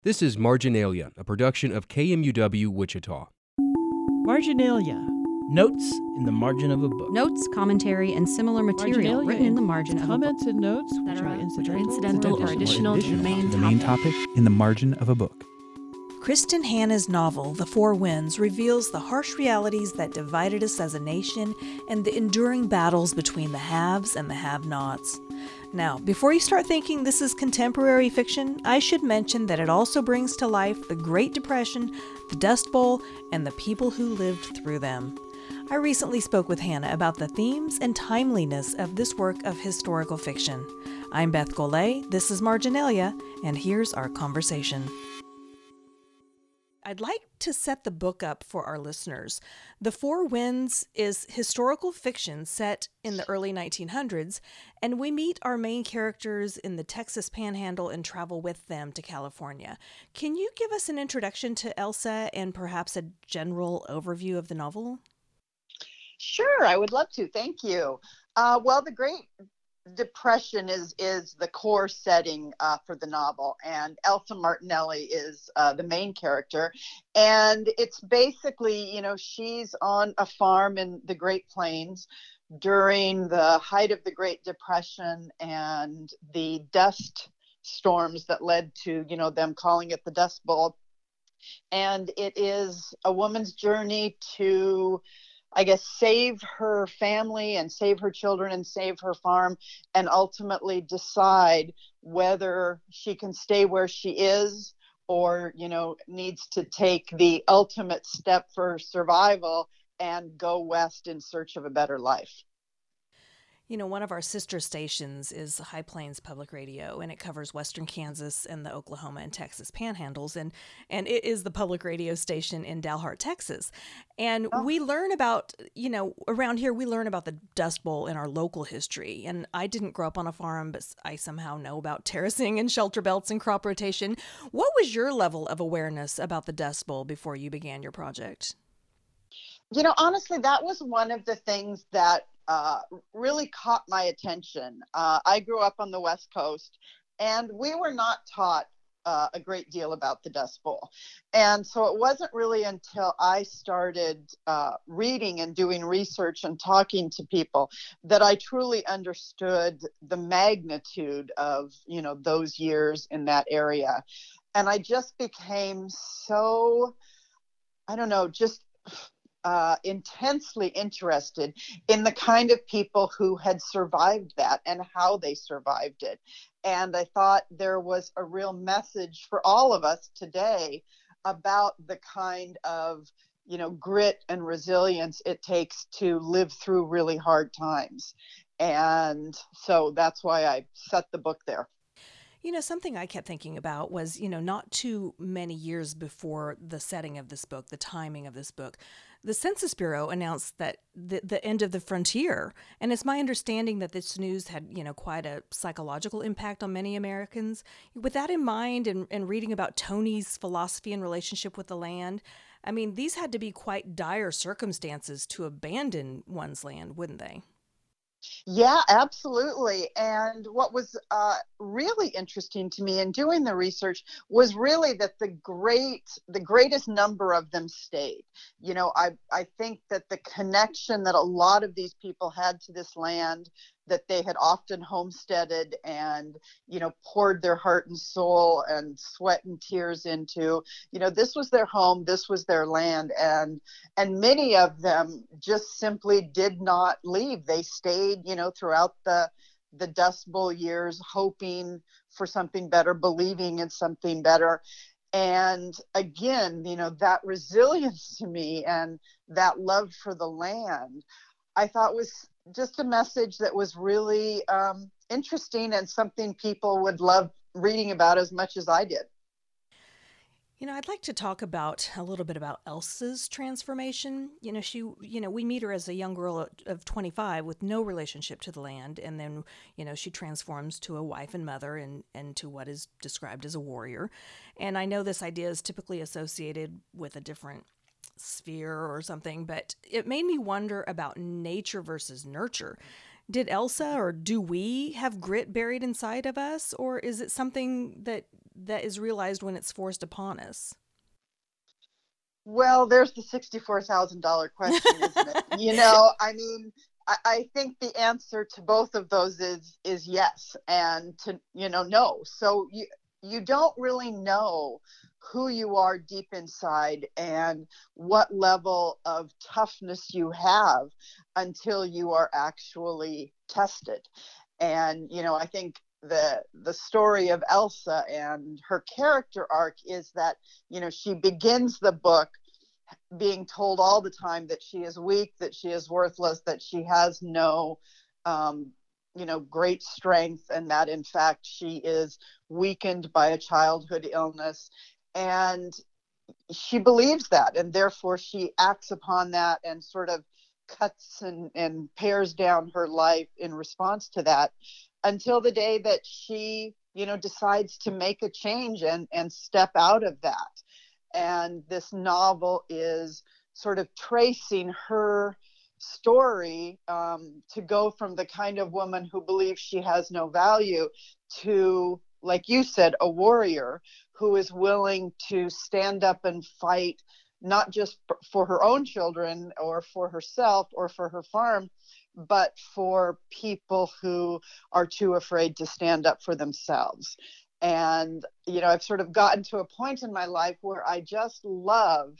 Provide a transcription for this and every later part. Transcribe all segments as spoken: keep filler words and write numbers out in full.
This is Marginalia, a production of K M U W Wichita. Marginalia. Notes in the margin of a book. Notes, commentary, and similar material Marginalia written in the margin of a book. Comments and notes that which are, are which are incidental, incidental or additional to the main the main topic in the margin of a book. Kristen Hanna's novel, The Four Winds, reveals the harsh realities that divided us as a nation and the enduring battles between the haves and the have-nots. Now, before you start thinking this is contemporary fiction, I should mention that it also brings to life the Great Depression, the Dust Bowl, and the people who lived through them. I recently spoke with Hanna about the themes and timeliness of this work of historical fiction. I'm Beth Golay, this is Marginalia, and here's our conversation. I'd like to set the book up for our listeners. The Four Winds is historical fiction set in the early nineteen hundreds, and we meet our main characters in the Texas Panhandle and travel with them to California. Can you give us an introduction to Elsa and perhaps a general overview of the novel? Sure, I would love to. Thank you. Uh, well, the Great Depression is is the core setting uh, for the novel, and Elsa Martinelli is uh, the main character. And it's basically, you know, she's on a farm in the Great Plains during the height of the Great Depression and the dust storms that led to, you know, them calling it the Dust Bowl. And it is a woman's journey to, I guess, save her family and save her children and save her farm, and ultimately decide whether she can stay where she is or, you know, needs to take the ultimate step for survival and go west in search of a better life. You know, one of our sister stations is High Plains Public Radio, and it covers western Kansas and the Oklahoma and Texas panhandles, and and it is the public radio station in Dalhart, Texas. And oh. we learn about, you know, around here we learn about the Dust Bowl in our local history. And I didn't grow up on a farm, but I somehow know about terracing and shelter belts and crop rotation. What was your level of awareness about the Dust Bowl before you began your project? You know, honestly, that was one of the things that Uh, really caught my attention. Uh, I grew up on the West Coast, and we were not taught uh, a great deal about the Dust Bowl. And so it wasn't really until I started uh, reading and doing research and talking to people that I truly understood the magnitude of, you know, those years in that area. And I just became so, I don't know, just Uh, intensely interested in the kind of people who had survived that and how they survived it. And I thought there was a real message for all of us today about the kind of, you know, grit and resilience it takes to live through really hard times. And so that's why I set the book there. You know, something I kept thinking about was, you know, not too many years before the setting of this book, the timing of this book, the Census Bureau announced that the, the end of the frontier. And it's my understanding that this news had, you know, quite a psychological impact on many Americans. With that in mind, and, and reading about Tony's philosophy and relationship with the land, I mean, these had to be quite dire circumstances to abandon one's land, wouldn't they? Yeah, absolutely. And what was uh, really interesting to me in doing the research was really that the great, the greatest number of them stayed. You know, I, I think that the connection that a lot of these people had to this land that they had often homesteaded and, you know, poured their heart and soul and sweat and tears into, you know, this was their home, this was their land. And, and many of them just simply did not leave. They stayed, you know, throughout the, the Dust Bowl years, hoping for something better, believing in something better. And again, you know, that resilience to me and that love for the land, I thought was just a message that was really um, interesting and something people would love reading about as much as I did. You know, I'd like to talk about a little bit about Elsa's transformation. You know, she, you know, we meet her as a young girl of twenty-five with no relationship to the land. And then, you know, she transforms to a wife and mother and, and to what is described as a warrior. And I know this idea is typically associated with a different sphere or something, but it made me wonder about nature versus nurture. Did Elsa or do we have grit buried inside of us, or is it something that that is realized when it's forced upon us? Well, there's the sixty-four thousand dollars question, isn't it? You know, I mean, I, I think the answer to both of those is is yes, and to, you know, no. So you you don't really know who you are deep inside and what level of toughness you have until you are actually tested. And, you know, I think the the story of Elsa and her character arc is that, you know, she begins the book being told all the time that she is weak, that she is worthless, that she has no, um, you know, great strength, and that in fact she is weakened by a childhood illness. And she believes that, and therefore she acts upon that and sort of cuts and, and pares down her life in response to that, until the day that she, you know, decides to make a change and, and step out of that. And this novel is sort of tracing her story, um, to go from the kind of woman who believes she has no value to, like you said, a warrior who is willing to stand up and fight, not just for her own children or for herself or for her farm, but for people who are too afraid to stand up for themselves. And, you know, I've sort of gotten to a point in my life where I just love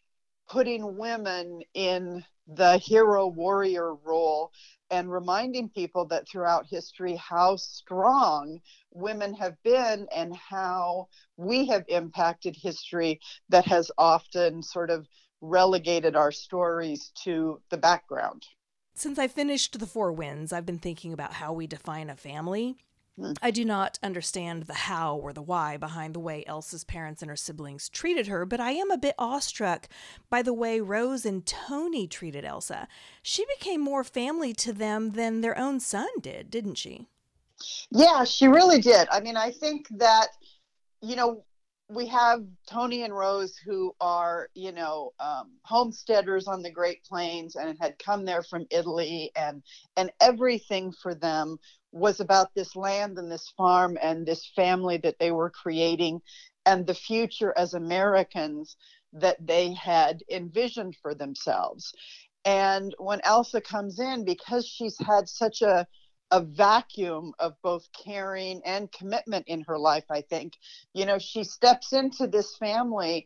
putting women in the hero warrior role and reminding people that throughout history how strong women have been and how we have impacted history that has often sort of relegated our stories to the background. Since I finished The Four Winds, I've been thinking about how we define a family. Hmm. I do not understand the how or the why behind the way Elsa's parents and her siblings treated her, but I am a bit awestruck by the way Rose and Tony treated Elsa. She became more family to them than their own son did, didn't she? Yeah, she really did. I mean, I think that, you know, we have Tony and Rose who are, you know, um, homesteaders on the Great Plains and had come there from Italy, and and everything for them was about this land and this farm and this family that they were creating and the future as Americans that they had envisioned for themselves. And when Elsa comes in, because she's had such a a vacuum of both caring and commitment in her life, I think, you know, she steps into this family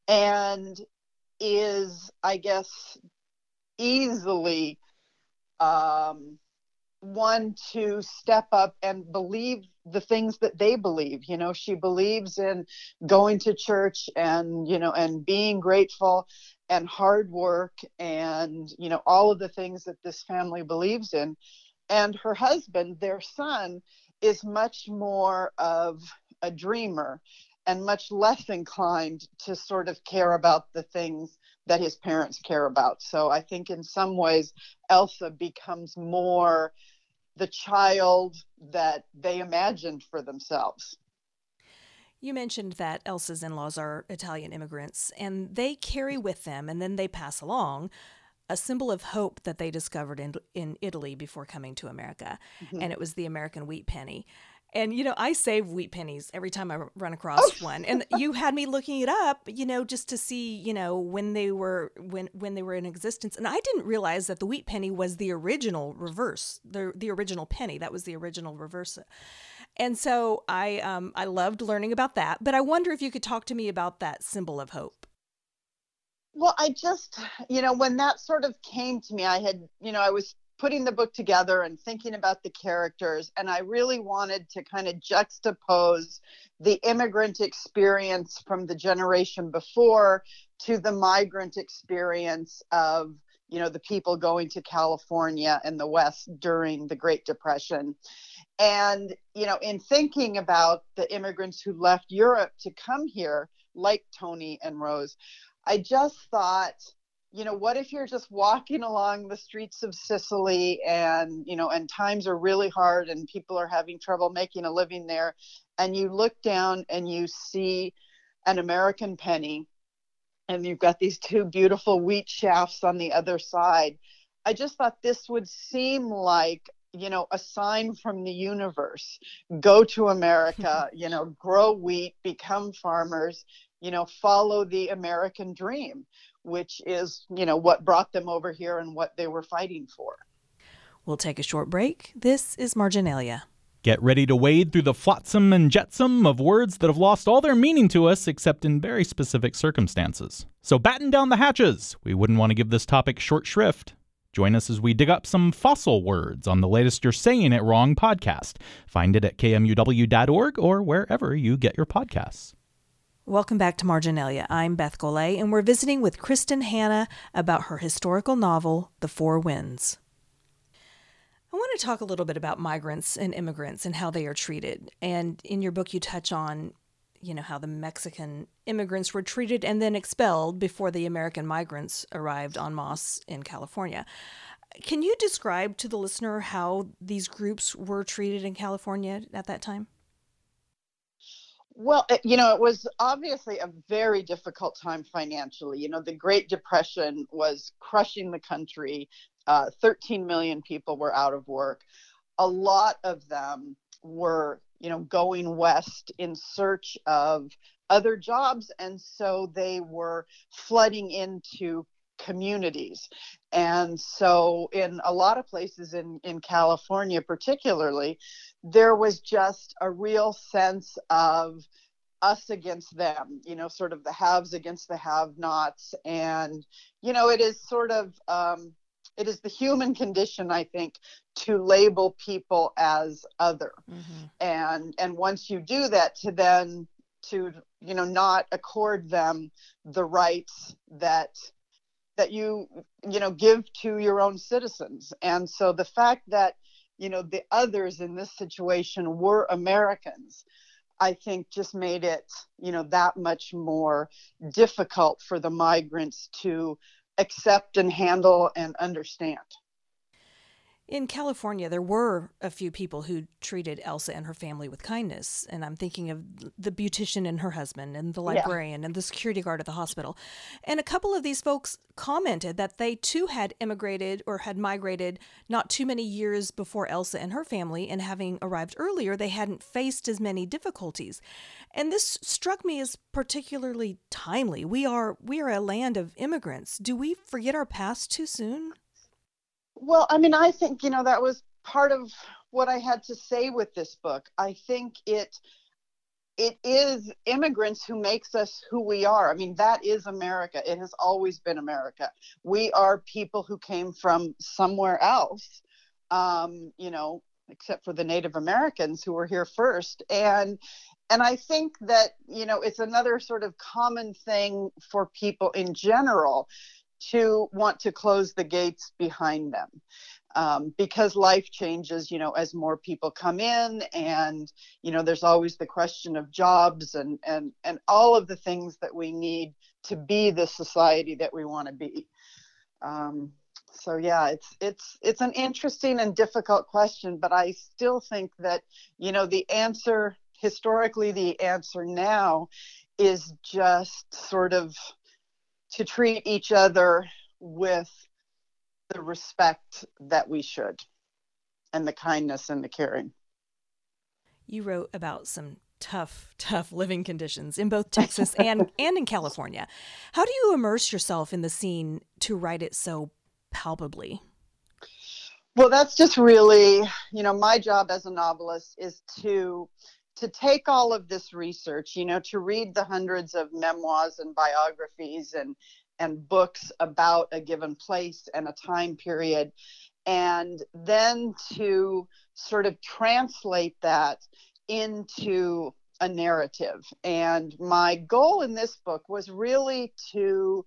and is, I guess, easily um, one to step up and believe the things that they believe. You know, she believes in going to church and, you know, and being grateful and hard work and, you know, all of the things that this family believes in. And her husband, their son, is much more of a dreamer and much less inclined to sort of care about the things that his parents care about. So I think in some ways, Elsa becomes more the child that they imagined for themselves. You mentioned that Elsa's in-laws are Italian immigrants, and they carry with them, and then they pass along, a symbol of hope that they discovered in in Italy before coming to America, mm-hmm. and it was the American wheat penny. And, you know, I save wheat pennies every time I run across oh. one. And you had me looking it up, you know, just to see, you know, when they were when when they were in existence. And I didn't realize that the wheat penny was the original reverse, the the original penny. That was the original reverse. And so I um I loved learning about that. But I wonder if you could talk to me about that symbol of hope. Well, I just, you know, when that sort of came to me, I had, you know, I was putting the book together and thinking about the characters, and I really wanted to kind of juxtapose the immigrant experience from the generation before to the migrant experience of, you know, the people going to California and the West during the Great Depression. And, you know, in thinking about the immigrants who left Europe to come here, like Tony and Rose, I just thought, you know, what if you're just walking along the streets of Sicily and, you know, and times are really hard and people are having trouble making a living there, and you look down and you see an American penny and you've got these two beautiful wheat shafts on the other side. I just thought this would seem like, you know, a sign from the universe. Go to America, you know, grow wheat, become farmers, you know, follow the American dream, which is, you know, what brought them over here and what they were fighting for. We'll take a short break. This is Marginalia. Get ready to wade through the flotsam and jetsam of words that have lost all their meaning to us except in very specific circumstances. So batten down the hatches. We wouldn't want to give this topic short shrift. Join us as we dig up some fossil words on the latest You're Saying It Wrong podcast. Find it at K M U W dot org or wherever you get your podcasts. Welcome back to Marginalia. I'm Beth Golay, and we're visiting with Kristin Hannah about her historical novel, The Four Winds. I want to talk a little bit about migrants and immigrants and how they are treated. And in your book, you touch on, you know, how the Mexican immigrants were treated and then expelled before the American migrants arrived en masse in California. Can you describe to the listener how these groups were treated in California at that time? Well, it- you know, it was obviously a very difficult time financially. You know, the Great Depression was crushing the country. Uh, thirteen million people were out of work. A lot of them were, you know, going west in search of other jobs. And so they were flooding into communities. And so in a lot of places in, in California, particularly, there was just a real sense of us against them, you know, sort of the haves against the have-nots. And, you know, it is sort of, um, it is the human condition, I think, to label people as other. Mm-hmm. And and once you do that, to then to, you know, not accord them the rights that that you, you know, give to your own citizens. And so the fact that, you know, the others in this situation were Americans, I think just made it, you know, that much more difficult for the migrants to accept and handle and understand. In California, there were a few people who treated Elsa and her family with kindness. And I'm thinking of the beautician and her husband and the librarian yeah. and the security guard at the hospital. And a couple of these folks commented that they too had immigrated or had migrated not too many years before Elsa and her family, and having arrived earlier, they hadn't faced as many difficulties. And this struck me as particularly timely. We are we are a land of immigrants. Do we forget our past too soon? Well, I mean, I think, you know, that was part of what I had to say with this book. I think it it is immigrants who makes us who we are. I mean, that is America. It has always been America. We are people who came from somewhere else, um, you know, except for the Native Americans who were here first. And and I think that, you know, it's another sort of common thing for people in general to want to close the gates behind them, um, because life changes, you know, as more people come in, and, you know, there's always the question of jobs and, and, and all of the things that we need to be the society that we want to be. Um, so, yeah, it's, it's, it's an interesting and difficult question, but I still think that, you know, the answer, historically, the answer now is just sort of to treat each other with the respect that we should, and the kindness and the caring. You wrote about some tough, tough living conditions in both Texas and, and in California. How do you immerse yourself in the scene to write it so palpably? Well, that's just really, you know, my job as a novelist is to to take all of this research, you know, to read the hundreds of memoirs and biographies and and books about a given place and a time period, and then to sort of translate that into a narrative. And my goal in this book was really to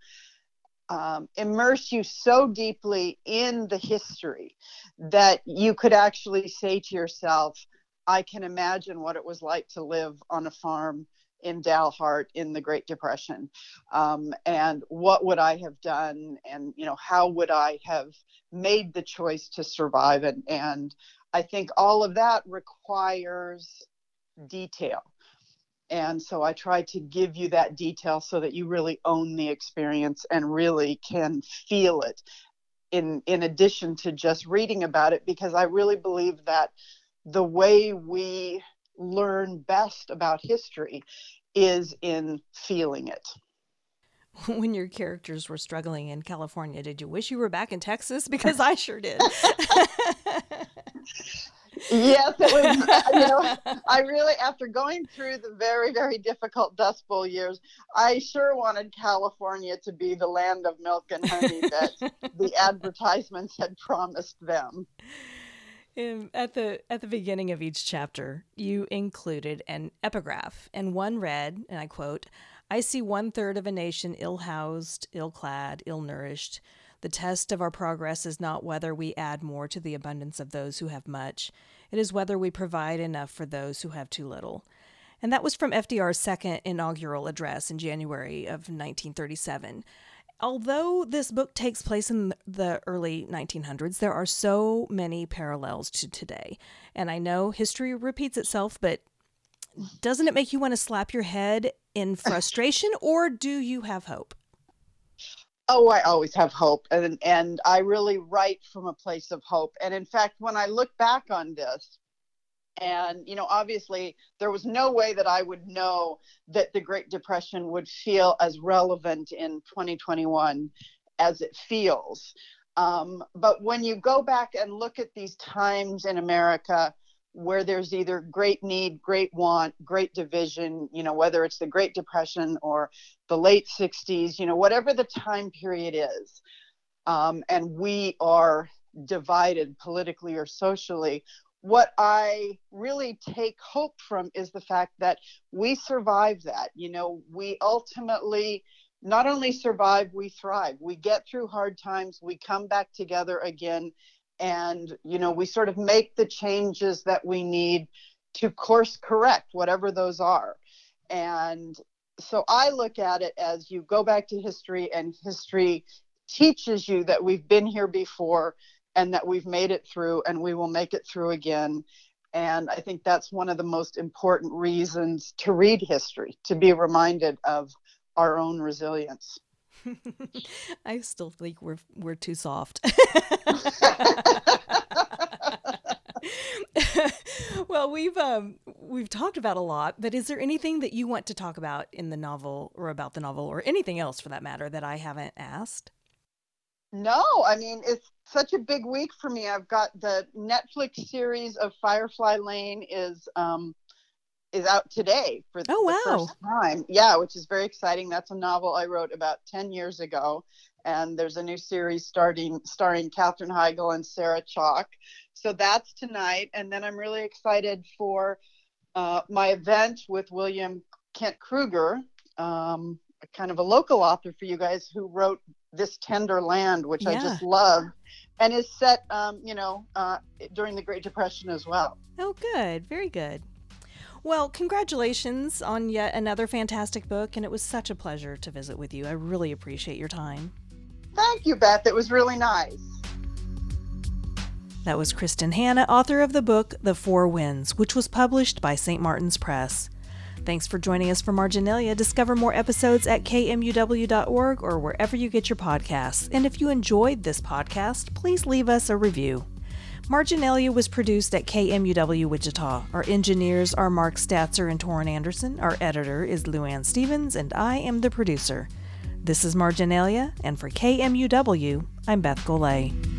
um, immerse you so deeply in the history that you could actually say to yourself, I can imagine what it was like to live on a farm in Dalhart in the Great Depression. Um, and what would I have done? And, you know, how would I have made the choice to survive? And, and I think all of that requires detail. And so I try to give you that detail so that you really own the experience and really can feel it in in addition to just reading about it, because I really believe that the way we learn best about history is in feeling it. When your characters were struggling in California, did you wish you were back in Texas? Because I sure did. Yes, it was, you know, I really, after going through the very, very difficult Dust Bowl years, I sure wanted California to be the land of milk and honey that the advertisements had promised them. Um, at the at the beginning of each chapter, you included an epigraph, and one read, and I quote, "I see one third of a nation ill-housed, ill-clad, ill-nourished. The test of our progress is not whether we add more to the abundance of those who have much. It is whether we provide enough for those who have too little." And that was from F D R's second inaugural address in January of nineteen thirty-seven. Although this book takes place in the early nineteen hundreds, there are so many parallels to today. And I know history repeats itself, but doesn't it make you want to slap your head in frustration, or do you have hope? Oh, I always have hope, and and I really write from a place of hope. And in fact, when I look back on this, and, you know, obviously there was no way that I would know that the Great Depression would feel as relevant in twenty twenty-one as it feels. Um, but when you go back and look at these times in America where there's either great need, great want, great division, you know, whether it's the Great Depression or the late sixties, you know, whatever the time period is, um, and we are divided politically or socially, what I really take hope from is the fact that we survive that. You know, we ultimately not only survive, we thrive. We get through hard times, we come back together again, and, you know, we sort of make the changes that we need to course correct whatever those are. And so I look at it as you go back to history, and history teaches you that we've been here before and that we've made it through, and we will make it through again. And I think that's one of the most important reasons to read history, to be reminded of our own resilience. I still think we're we're too soft. Well, we've um, we've talked about a lot, but is there anything that you want to talk about in the novel, or about the novel, or anything else for that matter, that I haven't asked? No, I mean, it's such a big week for me. I've got the Netflix series of Firefly Lane is um, is out today for oh, wow. the first time. Yeah, which is very exciting. That's a novel I wrote about ten years ago. And there's a new series starting starring Katherine Heigl and Sarah Chalk. So that's tonight. And then I'm really excited for uh, my event with William Kent Kruger, um, kind of a local author for you guys, who wrote This Tender Land, which yeah. I just love, and is set, um, you know, uh, during the Great Depression as well. Oh, good. Very good. Well, congratulations on yet another fantastic book, and it was such a pleasure to visit with you. I really appreciate your time. Thank you, Beth. It was really nice. That was Kristen Hanna, author of the book The Four Winds, which was published by Saint Martin's Press. Thanks for joining us for Marginalia. Discover more episodes at K M U W dot org or wherever you get your podcasts. And if you enjoyed this podcast, please leave us a review. Marginalia was produced at K M U W Wichita. Our engineers are Mark Statzer and Torrin Anderson. Our editor is Luann Stevens, and I am the producer. This is Marginalia, and for K M U W, I'm Beth Golay.